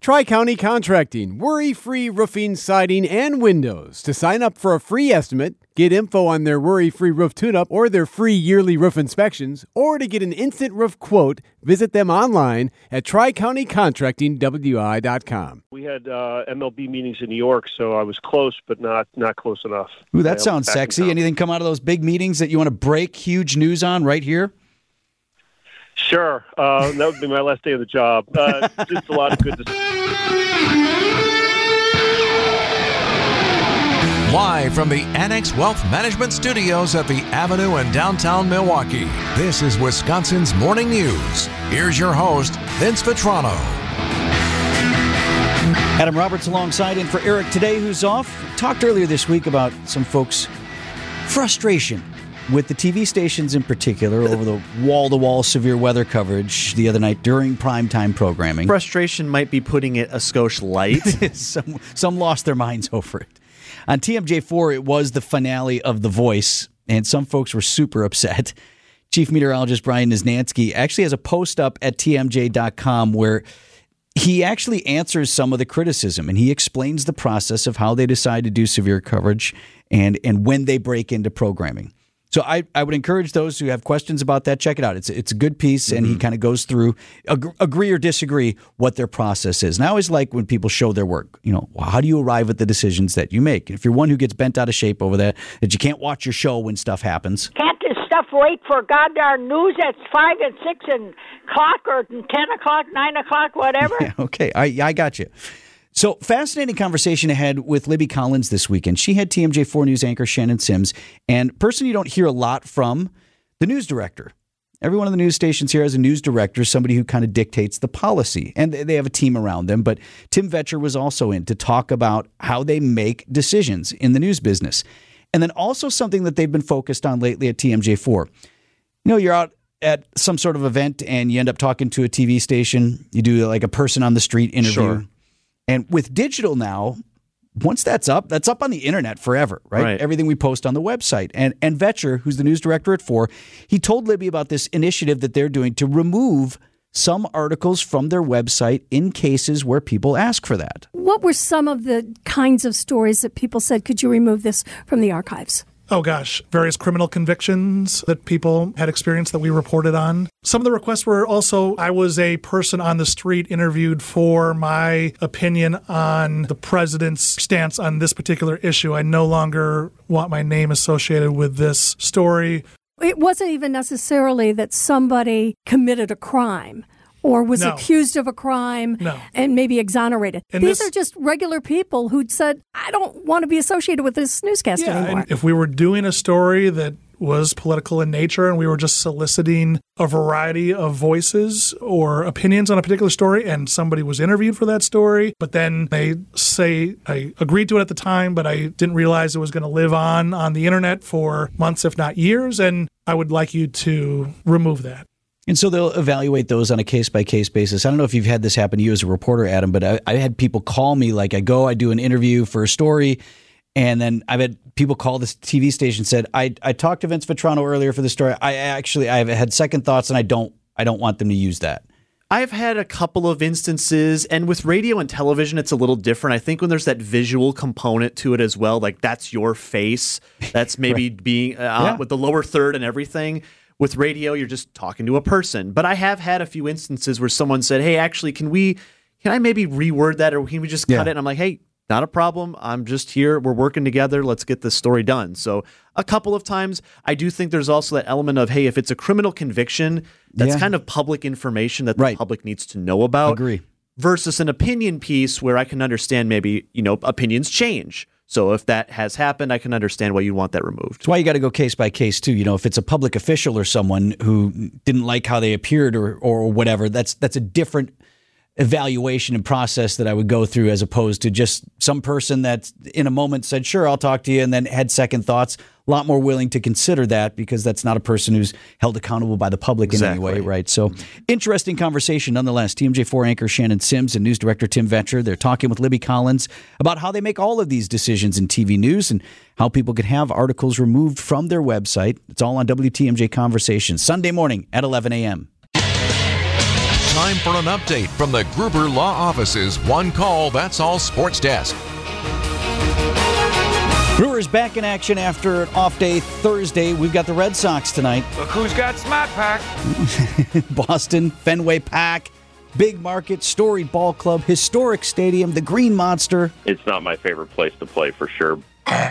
Tri-County Contracting, worry-free roofing, siding, and windows. To sign up for a free estimate, get info on their worry-free roof tune-up or their free yearly roof inspections, or to get an instant roof quote, visit them online at tricountycontractingwi.com. We had MLB meetings in New York, so I was close, but not close enough. Ooh, that sounds sexy. Anything come out of those big meetings that you want to break huge news on right here? Sure. That would be my last day of the job. Just a lot of good Live from the Annex Wealth Management Studios at the Avenue in downtown Milwaukee, this is Wisconsin's Morning News. Here's your host, Vince Vitrano. Adam Roberts alongside in for Eric today, who's off. Talked earlier this week about some folks' frustration with the TV stations in particular over the wall-to-wall severe weather coverage the other night during primetime programming. Frustration might be putting it a skosh light. Some lost their minds over it. On TMJ4, it was the finale of The Voice, and some folks were super upset. Chief Meteorologist Brian Niznansky actually has a post up at TMJ.com where he actually answers some of the criticism, and he explains the process of how they decide to do severe coverage and when they break into programming. So I would encourage those who have questions about that, check it out. It's a good piece, and he kind of goes through, agree or disagree, what their process is. And I always like when people show their work. You know, how do you arrive at the decisions that you make? And if you're one who gets bent out of shape over that you can't watch your show when stuff happens. Can't this stuff wait for goddamn news at 5 and 6 and o'clock or 10 o'clock, 9 o'clock, whatever? Yeah, okay, I got you. So, fascinating conversation ahead with Libby Collins this weekend. She had TMJ4 News anchor Shannon Sims, and person you don't hear a lot from, the news director. Every one of the news stations here has a news director, somebody who kind of dictates the policy, and they have a team around them. But Tim Vetcher was also in to talk about how they make decisions in the news business. And then also something that they've been focused on lately at TMJ4. You know, you're out at some sort of event and you end up talking to a TV station. You do like a person on the street interview. Sure. And with digital now, once that's up on the internet forever, right? Everything we post on the website. And Vetcher, who's the news director at 4, he told Libby about this initiative that they're doing to remove some articles from their website in cases where people ask for that. What were some of the kinds of stories that people said, could you remove this from the archives? Oh, gosh. Various criminal convictions that people had experienced that we reported on. Some of the requests were also, I was a person on the street interviewed for my opinion on the president's stance on this particular issue. I no longer want my name associated with this story. It wasn't even necessarily that somebody committed a crime or was accused of a crime and maybe exonerated. And These are just regular people who'd said, I don't want to be associated with this newscast anymore. And if we were doing a story that was political in nature and we were just soliciting a variety of voices or opinions on a particular story and somebody was interviewed for that story, but then they say, I agreed to it at the time, but I didn't realize it was going to live on the internet for months, if not years, and I would like you to remove that. And so they'll evaluate those on a case-by-case basis. I don't know if you've had this happen to you as a reporter, Adam, but I had people call me, like I do an interview for a story, and then I've had people call this TV station and said, I talked to Vince Vitrano earlier for the story. I've had second thoughts, and I don't want them to use that. I've had a couple of instances, and with radio and television, it's a little different. I think when there's that visual component to it as well, like that's your face, that's maybe being with the lower third and everything. With radio, you're just talking to a person. But I have had a few instances where someone said, hey, actually, can I maybe reword that, or can we just cut it? And I'm like, hey, not a problem. I'm just here. We're working together. Let's get this story done. So a couple of times, I do think there's also that element of, hey, if it's a criminal conviction, that's kind of public information that the public needs to know about. Agree. Versus an opinion piece where I can understand maybe, opinions change. So if that has happened, I can understand why you want that removed. That's why you got to go case by case too. If it's a public official or someone who didn't like how they appeared or whatever, that's a different evaluation and process that I would go through as opposed to just some person that in a moment said, sure, I'll talk to you, and then had second thoughts. A lot more willing to consider that because that's not a person who's held accountable by the public in any way, right? So interesting conversation nonetheless. TMJ4 anchor Shannon Sims and news director Tim Vetcher, they're talking with Libby Collins about how they make all of these decisions in TV news and how people can have articles removed from their website. It's all on WTMJ Conversations, Sunday morning at 11 a.m. time for an update from the Gruber Law Office's One Call, That's All Sports Desk. Brewers back in action after an off day Thursday. We've got the Red Sox tonight. Look who's got Smart Pack. Boston, Fenway Park, big market, storied ball club, historic stadium, the Green Monster. It's not my favorite place to play for sure.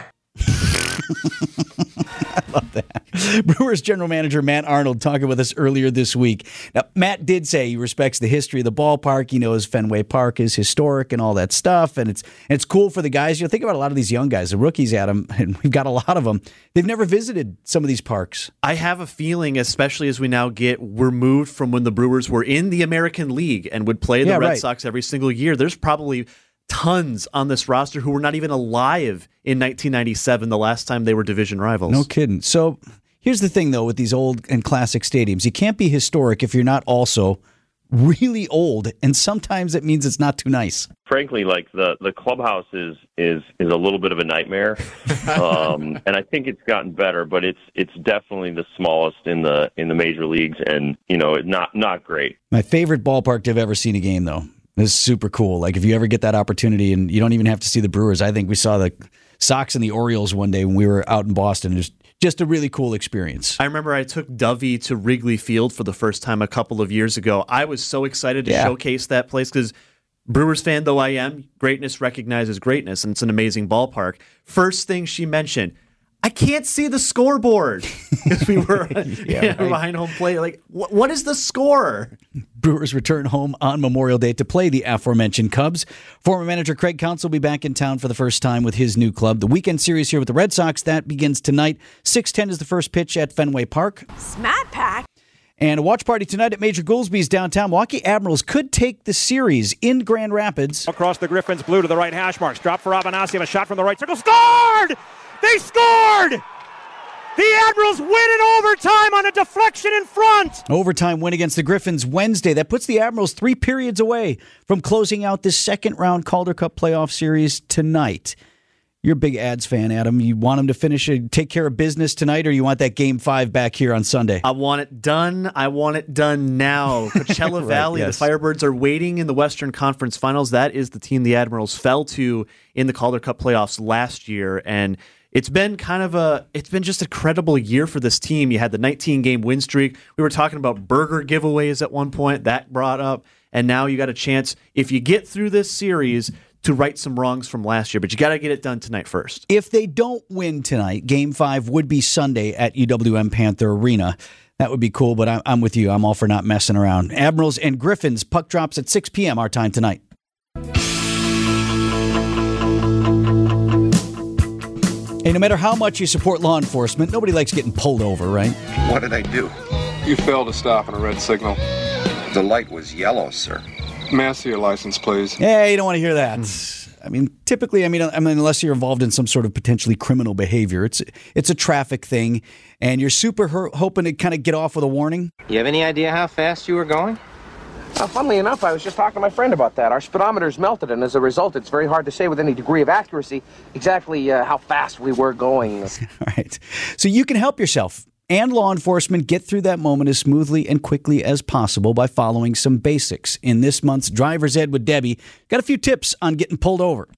I love that. Brewers general manager Matt Arnold talking with us earlier this week. Now, Matt did say he respects the history of the ballpark. He knows Fenway Park is historic and all that stuff, and it's cool for the guys. Think about a lot of these young guys, the rookies, Adam, and we've got a lot of them. They've never visited some of these parks. I have a feeling, especially as we now get removed from when the Brewers were in the American League and would play the Red Sox every single year, there's probably tons on this roster who were not even alive in 1997, the last time they were division rivals. No kidding. So here's the thing, though, with these old and classic stadiums. You can't be historic if you're not also really old, and sometimes it means it's not too nice. Frankly, like the clubhouse is a little bit of a nightmare, and I think it's gotten better, but it's definitely the smallest in the major leagues, and not great. My favorite ballpark I've ever seen a game, though. This is super cool. Like, if you ever get that opportunity, and you don't even have to see the Brewers. I think we saw the Sox and the Orioles one day when we were out in Boston. It was just a really cool experience. I remember I took Dovey to Wrigley Field for the first time a couple of years ago. I was so excited to showcase that place because, Brewers fan though I am, greatness recognizes greatness, and it's an amazing ballpark. First thing she mentioned, I can't see the scoreboard because we were behind home plate. Like, what is the score? Brewers return home on Memorial Day to play the aforementioned Cubs. Former manager Craig Counsell will be back in town for the first time with his new club. The weekend series here with the Red Sox, that begins tonight. 6:10 is the first pitch at Fenway Park. Smart Pack. And a watch party tonight at Major Goolsby's downtown. Milwaukee Admirals could take the series in Grand Rapids. Across the Griffins, blue to the right hash marks. Drop for Avanasiev, a shot from the right circle. Scored! They scored! The Admirals win in overtime on a deflection in front. Overtime win against the Griffins Wednesday. That puts the Admirals 3 periods away from closing out this second-round Calder Cup playoff series tonight. You're a big Ads fan, Adam. You want them to finish and take care of business tonight, or you want that Game 5 back here on Sunday? I want it done. I want it done now. Coachella Valley, yes. The Firebirds are waiting in the Western Conference Finals. That is the team the Admirals fell to in the Calder Cup playoffs last year, and it's been just a credible year for this team. You had the 19-game win streak. We were talking about burger giveaways at one point. That brought up. And now you got a chance, if you get through this series, to right some wrongs from last year. But you got to get it done tonight first. If they don't win tonight, Game 5 would be Sunday at UWM Panther Arena. That would be cool, but I'm with you. I'm all for not messing around. Admirals and Griffins, puck drops at 6 p.m. our time tonight. Hey, no matter how much you support law enforcement, nobody likes getting pulled over, right? What did I do? You failed to stop at a red signal. The light was yellow, sir. May I see your license, please? Yeah, you don't want to hear that. I mean, typically, unless you're involved in some sort of potentially criminal behavior, it's a traffic thing, and you're super hoping to kind of get off with a warning. You have any idea how fast you were going? Funnily enough, I was just talking to my friend about that. Our speedometer's melted, and as a result, it's very hard to say with any degree of accuracy exactly how fast we were going. All right. So you can help yourself and law enforcement get through that moment as smoothly and quickly as possible by following some basics. In this month's Driver's Ed with Debbie, got a few tips on getting pulled over.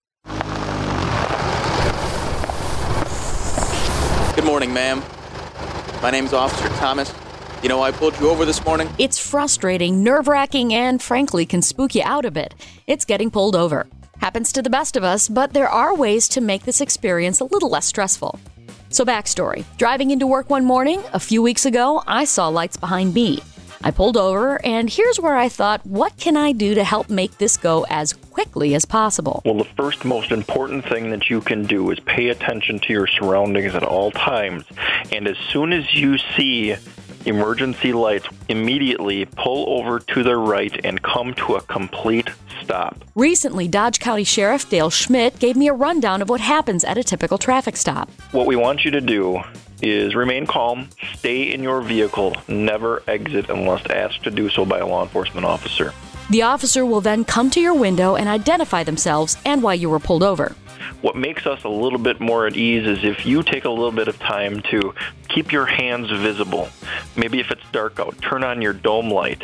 Good morning, ma'am. My name's Officer Thomas. You know why I pulled you over this morning? It's frustrating, nerve-wracking, and frankly can spook you out a bit. It's getting pulled over. Happens to the best of us, but there are ways to make this experience a little less stressful. So backstory. Driving into work one morning, a few weeks ago, I saw lights behind me. I pulled over, and here's where I thought, what can I do to help make this go as quickly as possible? Well, the first most important thing that you can do is pay attention to your surroundings at all times. And as soon as you see emergency lights, immediately pull over to the right and come to a complete stop. Recently, Dodge County Sheriff Dale Schmidt gave me a rundown of what happens at a typical traffic stop. What we want you to do is remain calm, stay in your vehicle, never exit unless asked to do so by a law enforcement officer. The officer will then come to your window and identify themselves and why you were pulled over. what makes us a little bit more at ease is if you take a little bit of time to keep your hands visible. Maybe if it's dark out, turn on your dome light,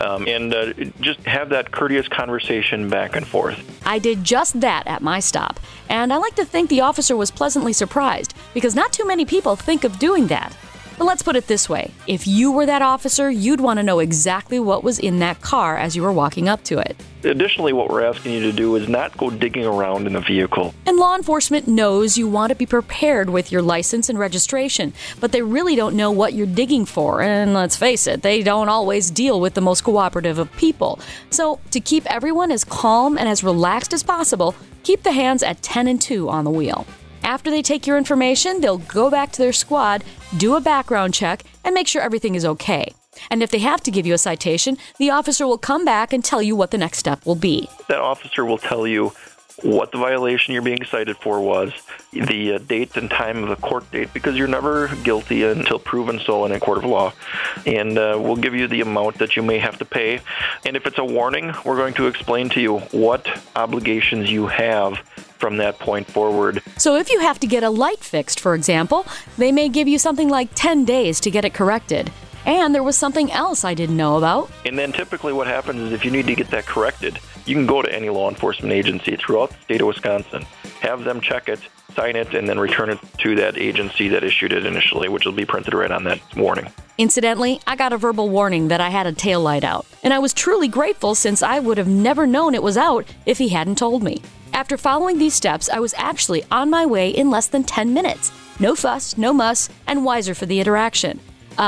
and just have that courteous conversation back and forth. I did just that at my stop, and I like to think the officer was pleasantly surprised, because not too many people think of doing that. But let's put it this way. If you were that officer, you'd want to know exactly what was in that car as you were walking up to it. Additionally, what we're asking you to do is not go digging around in the vehicle. And law enforcement knows you want to be prepared with your license and registration, but they really don't know what you're digging for. And let's face it, they don't always deal with the most cooperative of people. So to keep everyone as calm and as relaxed as possible, keep the hands at 10 and 2 on the wheel. After they take your information, they'll go back to their squad, do a background check, and make sure everything is okay. And if they have to give you a citation, the officer will come back and tell you what the next step will be. That officer will tell you what the violation you're being cited for was, the date and time of the court date, because you're never guilty until proven so in a court of law. And we'll give you the amount that you may have to pay. And if it's a warning, we're going to explain to you what obligations you have from that point forward. So if you have to get a light fixed, for example, they may give you something like 10 days to get it corrected. And there was something else I didn't know about. And then typically what happens is if you need to get that corrected, you can go to any law enforcement agency throughout the state of Wisconsin, have them check it, sign it, and then return it to that agency that issued it initially, which will be printed right on that warning. Incidentally, I got a verbal warning that I had a taillight out, and I was truly grateful since I would have never known it was out if he hadn't told me. After following these steps, I was actually on my way in less than 10 minutes. No fuss, no muss, and wiser for the interaction.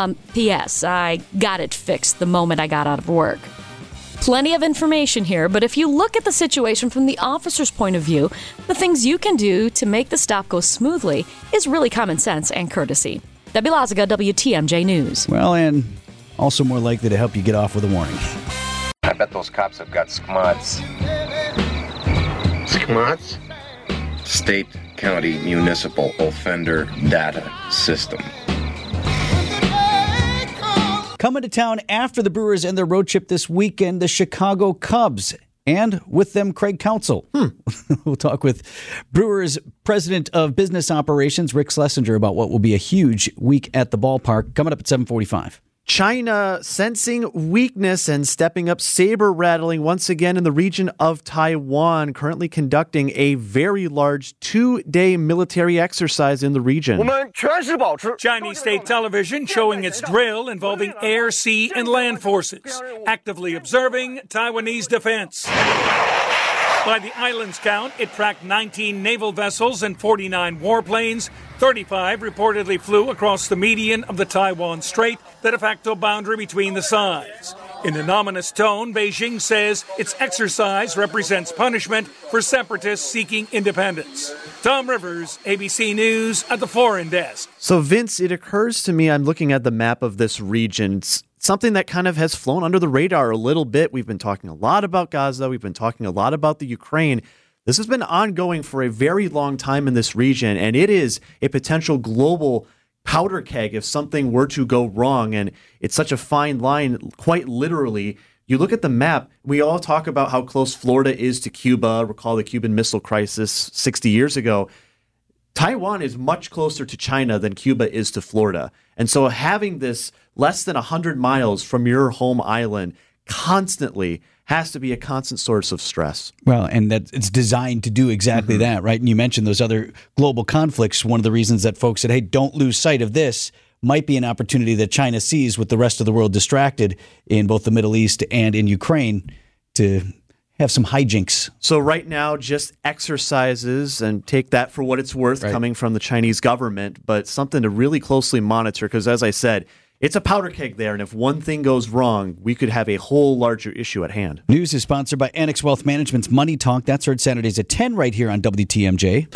P.S. I got it fixed the moment I got out of work. Plenty of information here, but if you look at the situation from the officer's point of view, the things you can do to make the stop go smoothly is really common sense and courtesy. Debbie Loziga, WTMJ News. Well, and also more likely to help you get off with a warning. I bet those cops have got SCMODs. SCMODs? State, County, Municipal Offender Data System. Coming to town after the Brewers end their road trip this weekend, the Chicago Cubs. And with them, Craig Counsell. We'll talk with Brewers President of Business Operations, Rick Schlesinger, about what will be a huge week at the ballpark. Coming up at 7:45. China sensing weakness and stepping up saber rattling once again in the region of Taiwan, currently conducting a very large 2-day military exercise in the region. Chinese state television showing its drill involving air, sea, and land forces, actively observing Taiwanese defense. By the island's count, it tracked 19 naval vessels and 49 warplanes. 35 reportedly flew across the median of the Taiwan Strait, the de facto boundary between the sides. In an ominous tone, Beijing says its exercise represents punishment for separatists seeking independence. Tom Rivers, ABC News at the Foreign Desk. So, Vince, it occurs to me, I'm looking at the map of this region, something that kind of has flown under the radar a little bit. We've been talking a lot about Gaza. We've been talking a lot about the Ukraine. This has been ongoing for a very long time in this region, and it is a potential global powder keg if something were to go wrong. And it's such a fine line, quite literally. You look at the map, we all talk about how close Florida is to Cuba. Recall the Cuban Missile Crisis 60 years ago. Taiwan is much closer to China than Cuba is to Florida. And so having this less than 100 miles from your home island constantly has to be a constant source of stress. Well, and that it's designed to do exactly that, right? And you mentioned those other global conflicts. One of the reasons that folks said, hey, don't lose sight of this might be an opportunity that China sees with the rest of the world distracted in both the Middle East and in Ukraine to have some hijinks. So right now, just exercises, and take that for what it's worth, coming from the Chinese government, but something to really closely monitor because, as I said, it's a powder keg there, and if one thing goes wrong, we could have a whole larger issue at hand. News is sponsored by Annex Wealth Management's Money Talk. That's heard Saturdays at 10 right here on WTMJ.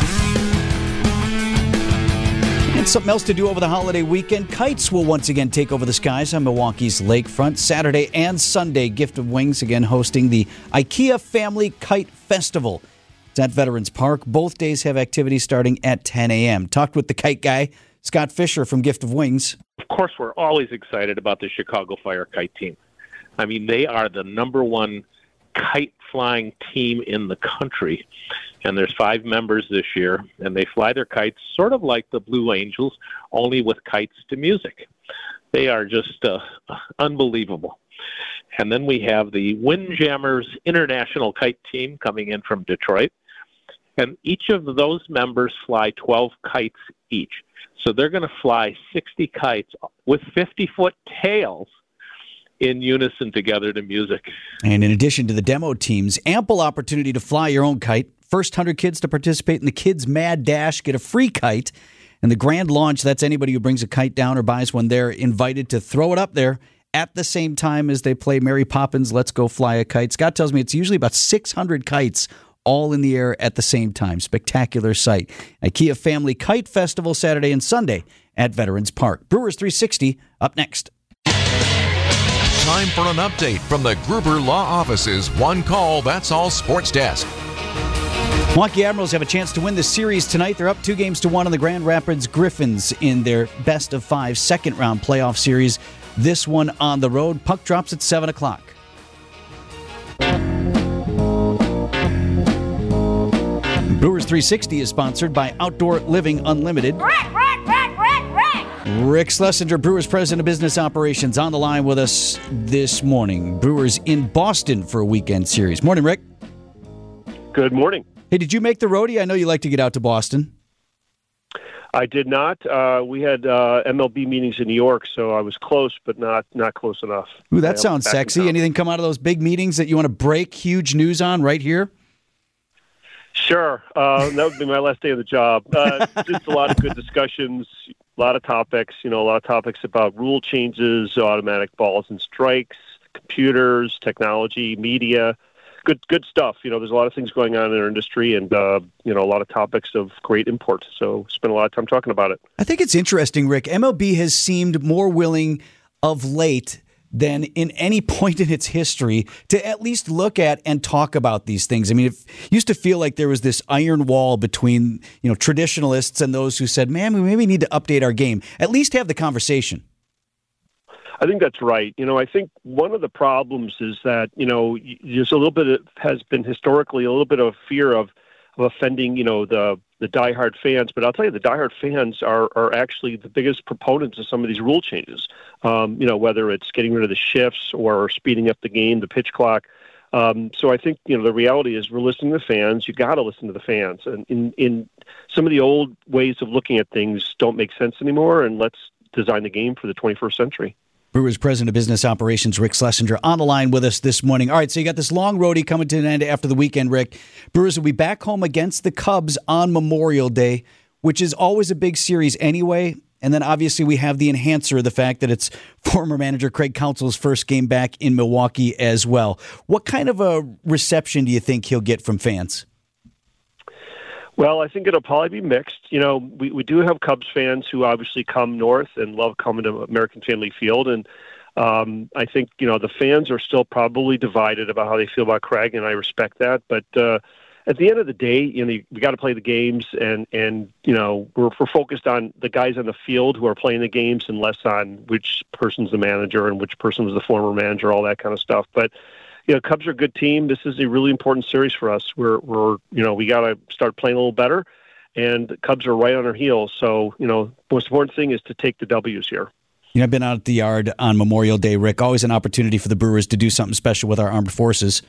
And something else to do over the holiday weekend. Kites will once again take over the skies on Milwaukee's lakefront. Saturday and Sunday, Gift of Wings again hosting the IKEA Family Kite Festival. It's at Veterans Park. Both days have activities starting at 10 a.m. Talked with the kite guy, Scott Fisher from Gift of Wings. Of course, we're always excited about the Chicago Fire Kite team. I mean, they are the number one kite flying team in the country. And there's 5 members this year, and they fly their kites sort of like the Blue Angels, only with kites to music. They are just unbelievable. And then we have the Windjammers International Kite Team coming in from Detroit. And each of those members fly 12 kites each. So they're going to fly 60 kites with 50-foot tails in unison together to music. And in addition to the demo teams, ample opportunity to fly your own kite. First 100 kids to participate in the Kids Mad Dash get a free kite. And the grand launch, that's anybody who brings a kite down or buys one, they're invited to throw it up there at the same time as they play Mary Poppins, Let's Go Fly a Kite. Scott tells me it's usually about 600 kites all in the air at the same time. Spectacular sight. IKEA Family Kite Festival Saturday and Sunday at Veterans Park. Brewers 360 up next. Time for an update from the Gruber Law Office's One Call, That's All Sports Desk. Milwaukee Admirals have a chance to win the series tonight. They're up 2-1 on the Grand Rapids Griffins in their best-of-5 second-round playoff series. This one on the road. Puck drops at 7 o'clock. Brewers 360 is sponsored by Outdoor Living Unlimited. Rick Schlesinger, Brewers President of Business Operations, on the line with us this morning. Brewers in Boston for a weekend series. Morning, Rick. Good morning. Hey, did you make the roadie? I know you like to get out to Boston. I did not. We had MLB meetings in New York, so I was close, but not close enough. Ooh, that sounds sexy. Anything come out of those big meetings that you want to break huge news on right here? Sure. That would be my last day of the job. Just a lot of good discussions, a lot of topics, a lot of topics about rule changes, automatic balls and strikes, computers, technology, media. Good stuff. There's a lot of things going on in our industry and, a lot of topics of great import. So spent a lot of time talking about it. I think it's interesting, Rick. MLB has seemed more willing of late than in any point in its history to at least look at and talk about these things. I mean, it used to feel like there was this iron wall between, traditionalists and those who said, man, we maybe need to update our game. At least have the conversation. I think that's right. I think one of the problems is that, there's a little bit has been historically a little bit of fear of offending, the diehard fans. But I'll tell you, the diehard fans are actually the biggest proponents of some of these rule changes, whether it's getting rid of the shifts or speeding up the game, the pitch clock. So I think, the reality is we're listening to the fans. You got to listen to the fans. And in some of the old ways of looking at things don't make sense anymore. And let's design the game for the 21st century. Brewers President of Business Operations, Rick Schlesinger, on the line with us this morning. All right, so you got this long roadie coming to an end after the weekend, Rick. Brewers will be back home against the Cubs on Memorial Day, which is always a big series anyway. And then obviously we have the enhancer of the fact that it's former manager Craig Counsell's first game back in Milwaukee as well. What kind of a reception do you think he'll get from fans? Well, I think it'll probably be mixed. We do have Cubs fans who obviously come north and love coming to American Family Field. And I think, the fans are still probably divided about how they feel about Craig, and I respect that. But at the end of the day, we got to play the games, and we're focused on the guys on the field who are playing the games and less on which person's the manager and which person was the former manager, all that kind of stuff. But Cubs are a good team. This is a really important series for us. We got to start playing a little better, and the Cubs are right on our heels. So, most important thing is to take the W's here. I've been out at the yard on Memorial Day, Rick. Always an opportunity for the Brewers to do something special with our armed forces.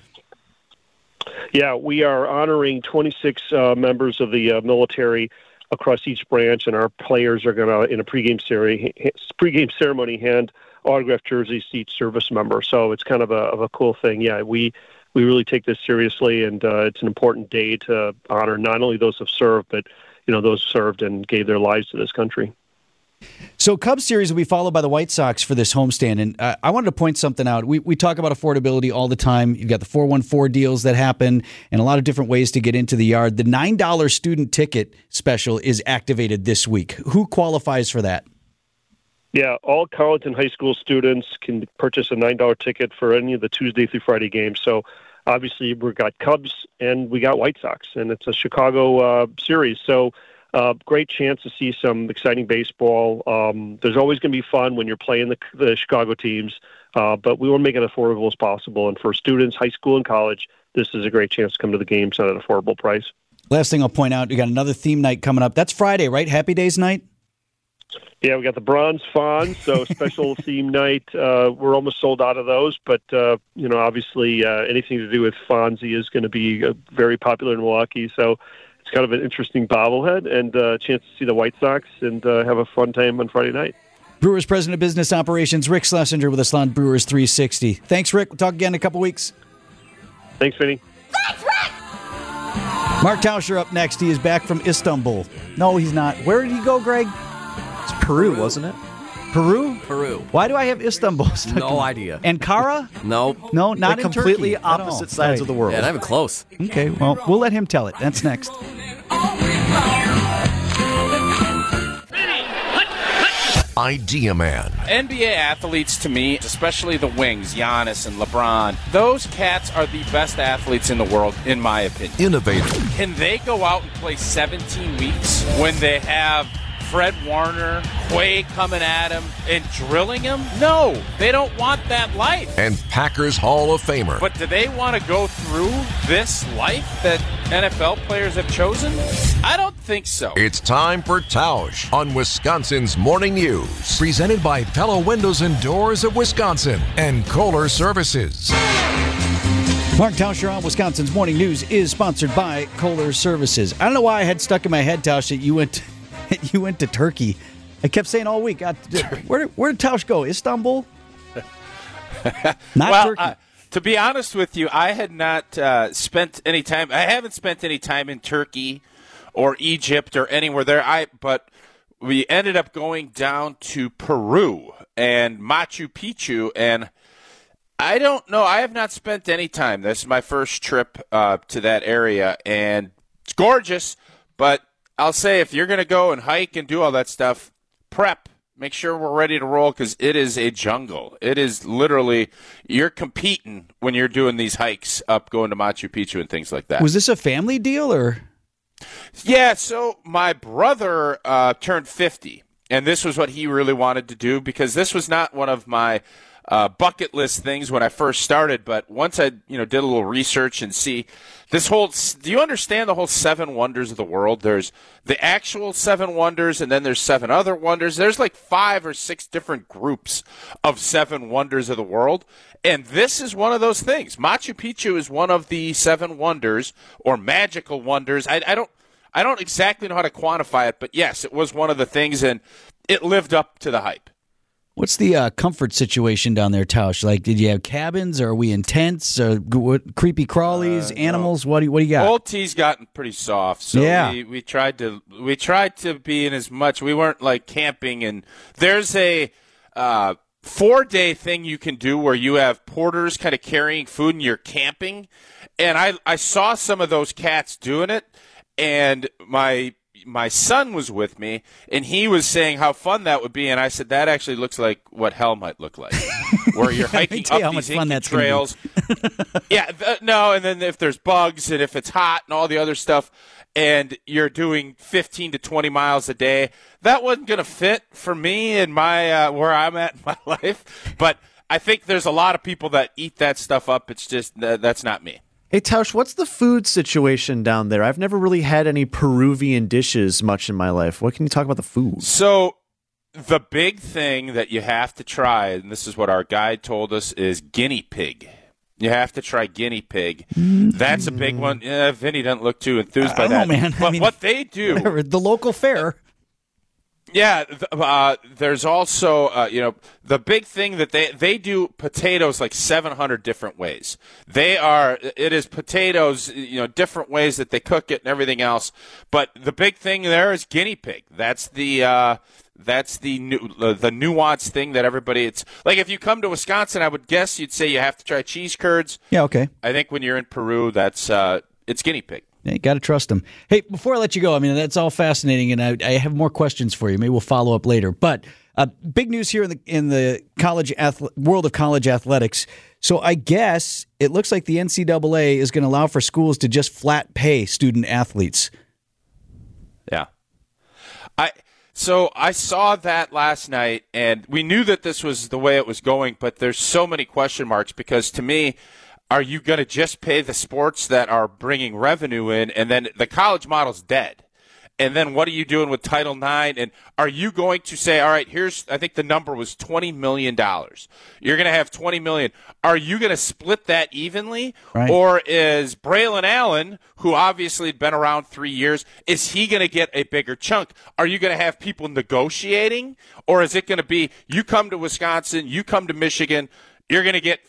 Yeah, we are honoring 26 members of the military across each branch, and our players are going to, in a pregame ceremony, hand autographed jerseys to each service member. So it's kind of a cool thing. Yeah, we really take this seriously, and it's an important day to honor not only those who have served, but those who served and gave their lives to this country. So Cubs series will be followed by the White Sox for this homestand, and I wanted to point something out. We talk about affordability all the time. You've got the 414 deals that happen and a lot of different ways to get into the yard. The $9 student ticket special is activated this week. Who qualifies for that? Yeah, all college and high school students can purchase a $9 ticket for any of the Tuesday through Friday games. So obviously we've got Cubs and we got White Sox, and it's a Chicago series. So great chance to see some exciting baseball. There's always going to be fun when you're playing the Chicago teams, but we want to make it affordable as possible. And for students, high school and college, this is a great chance to come to the games at an affordable price. Last thing I'll point out, we got another theme night coming up. That's Friday, right? Happy Days night? Yeah, we got the Bronze Fonz, so special theme night. We're almost sold out of those, but, obviously anything to do with Fonzie is going to be very popular in Milwaukee, so it's kind of an interesting bobblehead and a chance to see the White Sox and have a fun time on Friday night. Brewers President of Business Operations, Rick Schlesinger with us on Brewers 360. Thanks, Rick. We'll talk again in a couple weeks. Thanks, Vinny. Mark Tauscher up next. He is back from Istanbul. No, he's not. Where did he go, Greg? It's Peru, wasn't it? Peru? Peru. Why do I have Istanbul stuck No idea. Ankara? Nope. No, not They're in completely Turkey. opposite sides of the world. Yeah, not even close. Okay, well, we'll let him tell it. That's next. Idea Man. NBA athletes, to me, especially the wings, Giannis and LeBron, those cats are the best athletes in the world, in my opinion. Innovative. Can they go out and play 17 weeks when they have Fred Warner, Quay coming at him and drilling him? No, they don't want that life. And Packers Hall of Famer. But do they want to go through this life that NFL players have chosen? I don't think so. It's time for Tausch on Wisconsin's Morning News. Presented by Pella Windows and Doors of Wisconsin and Kohler Services. Mark Tauscher on Wisconsin's Morning News is sponsored by Kohler Services. I don't know why I had stuck in my head, Tausch, that you went to Turkey. I kept saying all week, where did Tausch go? Istanbul? Not Turkey. To be honest with you, I had not spent any time. I haven't spent any time in Turkey or Egypt or anywhere there. But we ended up going down to Peru and Machu Picchu, and I don't know. I have not spent any time. This is my first trip to that area, and it's gorgeous. But I'll say, if you're going to go and hike and do all that stuff, prep. Make sure we're ready to roll, because it is a jungle. It is literally, you're competing when you're doing these hikes up going to Machu Picchu and things like that. Was this a family deal, or? Yeah, so my brother turned 50, and this was what he really wanted to do, because this was not one of my bucket list things when I first started, but once I did a little research and see this whole, do you understand the whole 7 wonders of the world? There's the actual 7 wonders, and then there's 7 other wonders. There's like 5 or 6 different groups of 7 wonders of the world, and this is one of those things. Machu Picchu is one of the 7 wonders, or magical wonders. I don't exactly know how to quantify it, but yes, it was one of the things, and it lived up to the hype. What's the comfort situation down there, Tausch? Like, did you have cabins, or are we in tents, or creepy crawlies, animals? No. What do you got? Old T's gotten pretty soft, so yeah. we tried to be in as much. We weren't like camping, and there's a 4-day thing you can do where you have porters kind of carrying food and you're camping, and I saw some of those cats doing it, and my son was with me, and he was saying how fun that would be, and I said, that actually looks like what hell might look like, where you're hiking up these Incan trails. Yeah, and then if there's bugs, and if it's hot, and all the other stuff, and you're doing 15 to 20 miles a day, that wasn't going to fit for me and my where I'm at in my life, but I think there's a lot of people that eat that stuff up. It's just, that's not me. Hey, Tausch, what's the food situation down there? I've never really had any Peruvian dishes much in my life. What can you talk about the food? So the big thing that you have to try, and this is what our guide told us, is guinea pig. You have to try guinea pig. That's a big one. Yeah, Vinny doesn't look too enthused by that. Man. But what they do... The local fare... Yeah, there's also, the big thing that they do potatoes like 700 different ways. It is potatoes, different ways that they cook it and everything else. But the big thing there is guinea pig. That's the nuanced thing that everybody, it's like if you come to Wisconsin, I would guess you'd say you have to try cheese curds. Yeah, okay. I think when you're in Peru, it's guinea pig. You got to trust them. Hey, before I let you go, that's all fascinating, and I have more questions for you. Maybe we'll follow up later. But big news here in the college world of college athletics. So I guess it looks like the NCAA is going to allow for schools to just flat pay student athletes. Yeah. So I saw that last night, and we knew that this was the way it was going, but there's so many question marks because to me, are you going to just pay the sports that are bringing revenue in, and then the college model's dead? And then what are you doing with Title IX? And are you going to say, all right, I think the number was $20 million. You're going to have $20 million. Are you going to split that evenly? Right. Or is Braylon Allen, who obviously had been around 3 years, is he going to get a bigger chunk? Are you going to have people negotiating? Or is it going to be, you come to Wisconsin, you come to Michigan, you're going to get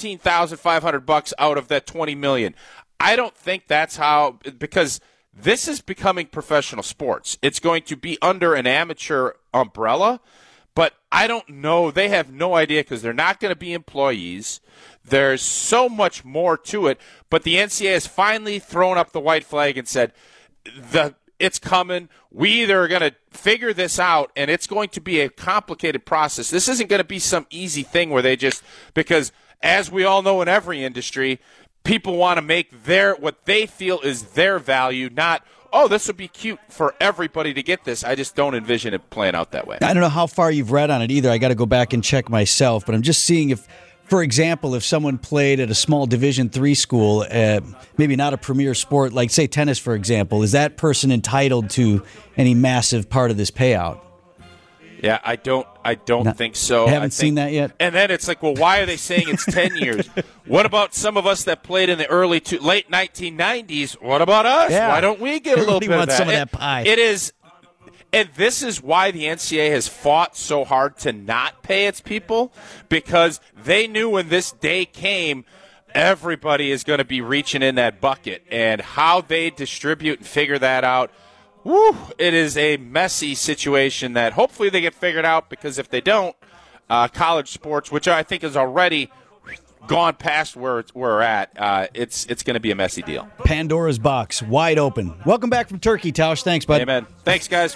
$15,500 out of that $20 million? I don't think that's how, because this is becoming professional sports. It's going to be under an amateur umbrella, but I don't know. They have no idea because they're not going to be employees. There's so much more to it, but the NCAA has finally thrown up the white flag and said, it's coming. We either are going to figure this out, and it's going to be a complicated process. This isn't going to be some easy thing where they just, because as we all know in every industry, people want to make what they feel is their value, not, oh, this would be cute for everybody to get this. I just don't envision it playing out that way. I don't know how far you've read on it either. I got to go back and check myself, but I'm just seeing if, for example, if someone played at a small Division III school, maybe not a premier sport, like say tennis, for example, is that person entitled to any massive part of this payout? Yeah, I don't think so. Haven't seen that yet. And then it's like, well, why are they saying it's 10 years? What about some of us that played in the late 1990s? What about us? Yeah. Why don't we get a little bit of that? Some of that pie. It is, and this is why the NCAA has fought so hard to not pay its people, because they knew when this day came, everybody is going to be reaching in that bucket, and how they distribute and figure that out. Woo, it is a messy situation that hopefully they get figured out, because if they don't, college sports, which I think is already gone past where we're at, it's going to be a messy deal. Pandora's box, wide open. Welcome back from Turkey, Tausch. Thanks, bud. Amen. Thanks, guys.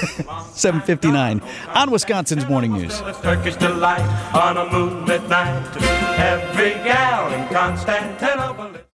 7:59 on Wisconsin's Morning News. Turkish delight on a moonlit night. Every gal in Constantinople.